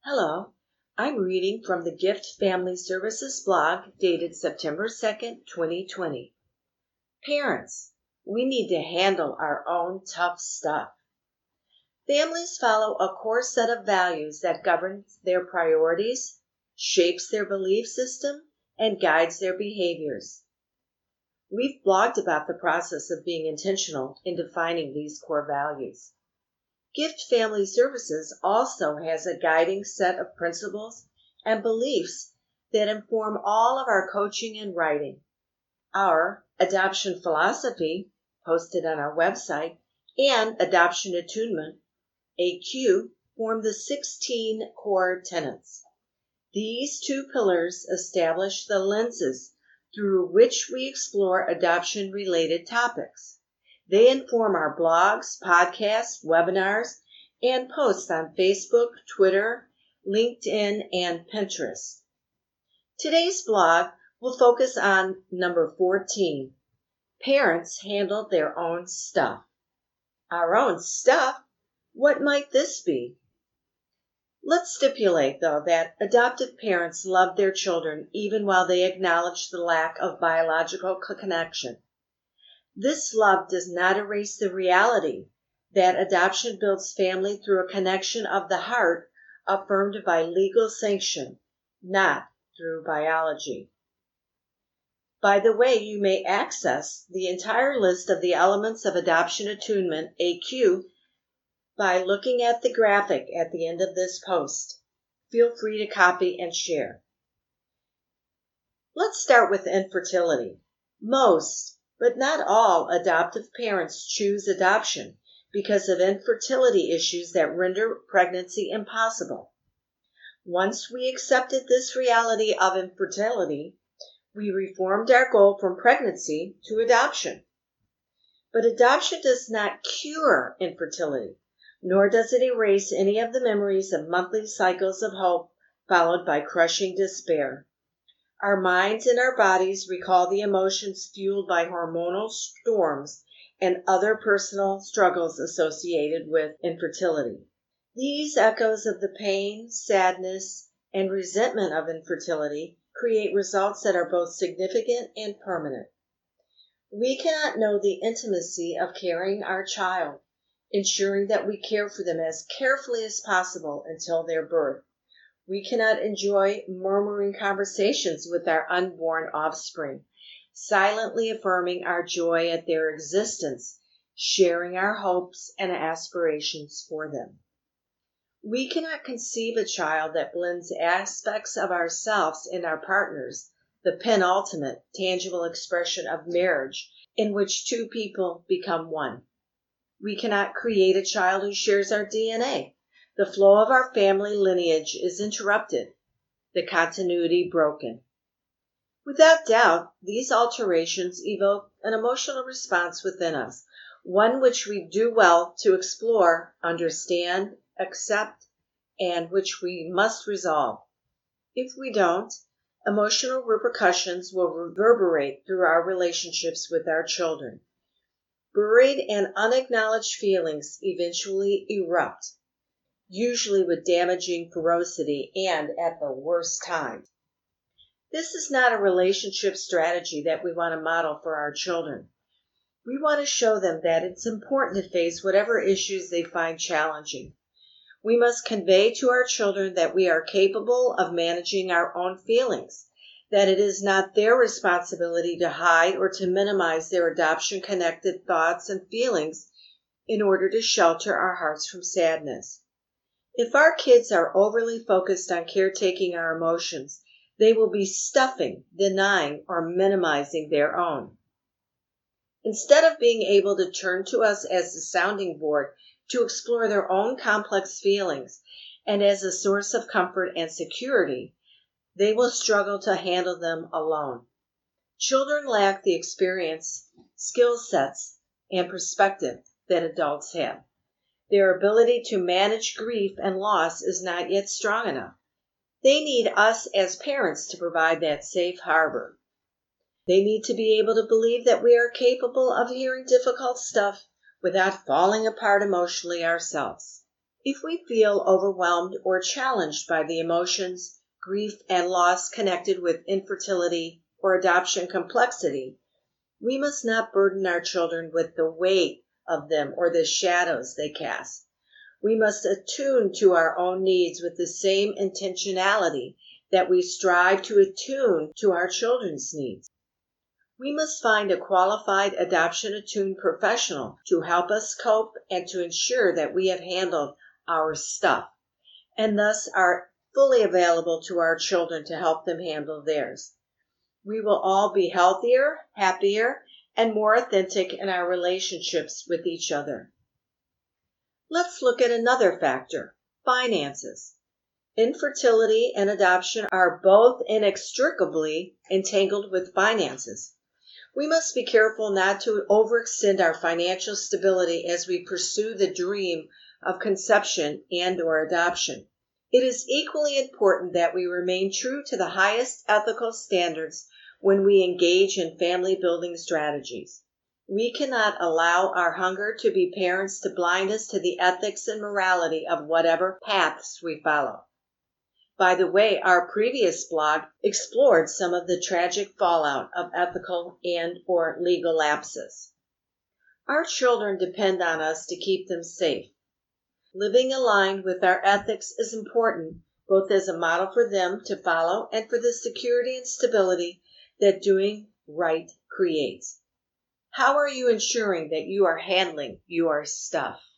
Hello, I'm reading from the Gift Family Services blog dated September 2nd, 2020. Parents, we need to handle our own tough stuff. Families follow a core set of values that governs their priorities, shapes their belief system, and guides their behaviors. We've blogged about the process of being intentional in defining these core values. Gift Family Services also has a guiding set of principles and beliefs that inform all of our coaching and writing. Our adoption philosophy, posted on our website, and adoption attunement, AQ, form the 16 core tenets. These two pillars establish the lenses through which we explore adoption-related topics. They inform our blogs, podcasts, webinars, and posts on Facebook, Twitter, LinkedIn, and Pinterest. Today's blog will focus on number 14, Parents Handle Their Own Stuff. Our own stuff? What might this be? Let's stipulate, though, that adoptive parents love their children even while they acknowledge the lack of biological connection. This love does not erase the reality that adoption builds family through a connection of the heart affirmed by legal sanction, not through biology. By the way, you may access the entire list of the elements of adoption attunement, AQ, by looking at the graphic at the end of this post. Feel free to copy and share. Let's start with infertility. Most, but not all, adoptive parents choose adoption because of infertility issues that render pregnancy impossible. Once we accepted this reality of infertility, we reformed our goal from pregnancy to adoption. But adoption does not cure infertility, nor does it erase any of the memories of monthly cycles of hope followed by crushing despair. Our minds and our bodies recall the emotions fueled by hormonal storms and other personal struggles associated with infertility. These echoes of the pain, sadness, and resentment of infertility create results that are both significant and permanent. We cannot know the intimacy of carrying our child, ensuring that we care for them as carefully as possible until their birth. We cannot enjoy murmuring conversations with our unborn offspring, silently affirming our joy at their existence, sharing our hopes and aspirations for them. We cannot conceive a child that blends aspects of ourselves and our partners, the penultimate tangible expression of marriage in which two people become one. We cannot create a child who shares our DNA. The flow of our family lineage is interrupted, the continuity broken. Without doubt, these alterations evoke an emotional response within us, one which we do well to explore, understand, accept, and which we must resolve. If we don't, emotional repercussions will reverberate through our relationships with our children. Buried and unacknowledged feelings eventually erupt, usually with damaging ferocity and at the worst times. This is not a relationship strategy that we want to model for our children. We want to show them that it's important to face whatever issues they find challenging. We must convey to our children that we are capable of managing our own feelings, that it is not their responsibility to hide or to minimize their adoption-connected thoughts and feelings in order to shelter our hearts from sadness. If our kids are overly focused on caretaking our emotions, they will be stuffing, denying, or minimizing their own. Instead of being able to turn to us as the sounding board to explore their own complex feelings and as a source of comfort and security, they will struggle to handle them alone. Children lack the experience, skill sets, and perspective that adults have. Their ability to manage grief and loss is not yet strong enough. They need us as parents to provide that safe harbor. They need to be able to believe that we are capable of hearing difficult stuff without falling apart emotionally ourselves. If we feel overwhelmed or challenged by the emotions, grief, and loss connected with infertility or adoption complexity, we must not burden our children with the weight of them or the shadows they cast. We must attune to our own needs with the same intentionality that we strive to attune to our children's needs. We must find a qualified adoption-attuned professional to help us cope and to ensure that we have handled our stuff, and thus are fully available to our children to help them handle theirs. We will all be healthier, happier, and more authentic in our relationships with each other. Let's look at another factor, finances. Infertility and adoption are both inextricably entangled with finances. We must be careful not to overextend our financial stability as we pursue the dream of conception and/or adoption. It is equally important that we remain true to the highest ethical standards when we engage in family-building strategies. We cannot allow our hunger to be parents to blind us to the ethics and morality of whatever paths we follow. By the way, our previous blog explored some of the tragic fallout of ethical and/or legal lapses. Our children depend on us to keep them safe. Living aligned with our ethics is important, both as a model for them to follow and for the security and stability that doing right creates. How are you ensuring that you are handling your stuff?